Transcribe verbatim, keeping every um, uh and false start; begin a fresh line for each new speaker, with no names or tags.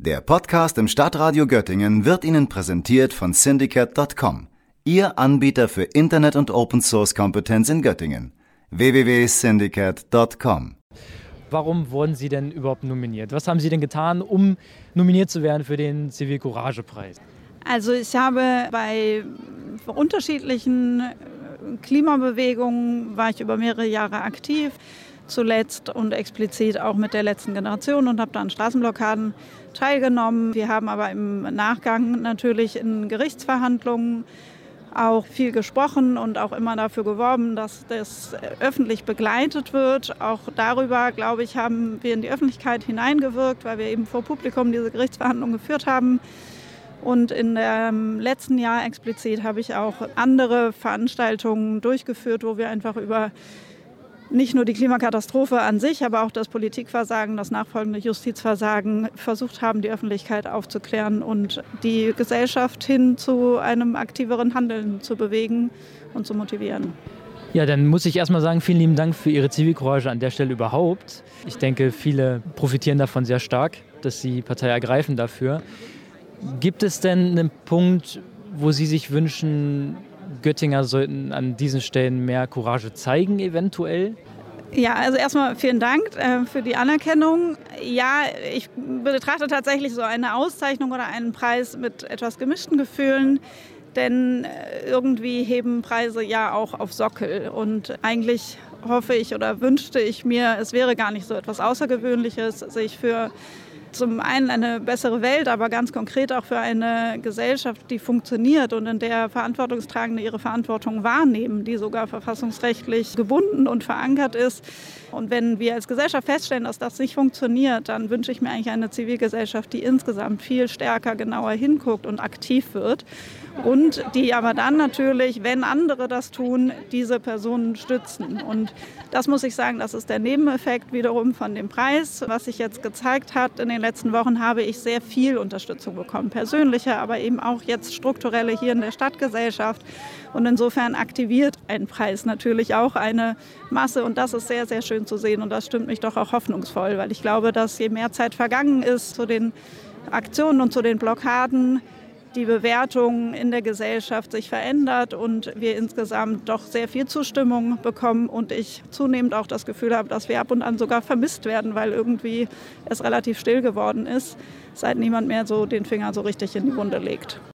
Der Podcast im Stadtradio Göttingen wird Ihnen präsentiert von Syndicate Punkt com, Ihr Anbieter für Internet- und Open-Source-Kompetenz in Göttingen. w w w punkt syndicate punkt com.
Warum wurden Sie denn überhaupt nominiert? Was haben Sie denn getan, um nominiert zu werden für den Zivilcourage-Preis?
Also ich habe bei unterschiedlichen Klimabewegungen, war ich über mehrere Jahre aktiv, zuletzt und explizit auch mit der letzten Generation und habe da an Straßenblockaden teilgenommen. Wir haben aber im Nachgang natürlich in Gerichtsverhandlungen auch viel gesprochen und auch immer dafür geworben, dass das öffentlich begleitet wird. Auch darüber, glaube ich, haben wir in die Öffentlichkeit hineingewirkt, weil wir eben vor Publikum diese Gerichtsverhandlungen geführt haben. Und in dem letzten Jahr explizit habe ich auch andere Veranstaltungen durchgeführt, wo wir einfach über nicht nur die Klimakatastrophe an sich, aber auch das Politikversagen, das nachfolgende Justizversagen versucht haben, die Öffentlichkeit aufzuklären und die Gesellschaft hin zu einem aktiveren Handeln zu bewegen und zu motivieren.
Ja, dann muss ich erstmal sagen, vielen lieben Dank für Ihre Zivilcourage an der Stelle überhaupt. Ich denke, viele profitieren davon sehr stark, dass Sie Partei ergreifen dafür. Gibt es denn einen Punkt, wo Sie sich wünschen, Göttinger sollten an diesen Stellen mehr Courage zeigen, eventuell?
Ja, also erstmal vielen Dank äh, für die Anerkennung. Ja, ich betrachte tatsächlich so eine Auszeichnung oder einen Preis mit etwas gemischten Gefühlen, denn äh, irgendwie heben Preise ja auch auf Sockel. Und eigentlich hoffe ich oder wünschte ich mir, es wäre gar nicht so etwas Außergewöhnliches, sich für zum einen eine bessere Welt, aber ganz konkret auch für eine Gesellschaft, die funktioniert und in der Verantwortungstragende ihre Verantwortung wahrnehmen, die sogar verfassungsrechtlich gebunden und verankert ist. Und wenn wir als Gesellschaft feststellen, dass das nicht funktioniert, dann wünsche ich mir eigentlich eine Zivilgesellschaft, die insgesamt viel stärker, genauer hinguckt und aktiv wird. Und die aber dann natürlich, wenn andere das tun, diese Personen stützen. Und das muss ich sagen, das ist der Nebeneffekt wiederum von dem Preis. Was sich jetzt gezeigt hat, in den letzten Wochen habe ich sehr viel Unterstützung bekommen. Persönliche, aber eben auch jetzt strukturelle hier in der Stadtgesellschaft. Und insofern aktiviert ein Preis natürlich auch eine Masse. Und das ist sehr, sehr schön zu sehen. Und das stimmt mich doch auch hoffnungsvoll, weil ich glaube, dass je mehr Zeit vergangen ist zu den Aktionen und zu den Blockaden, die Bewertung in der Gesellschaft sich verändert und wir insgesamt doch sehr viel Zustimmung bekommen und ich zunehmend auch das Gefühl habe, dass wir ab und an sogar vermisst werden, weil irgendwie es relativ still geworden ist, seit niemand mehr so den Finger so richtig in die Wunde legt.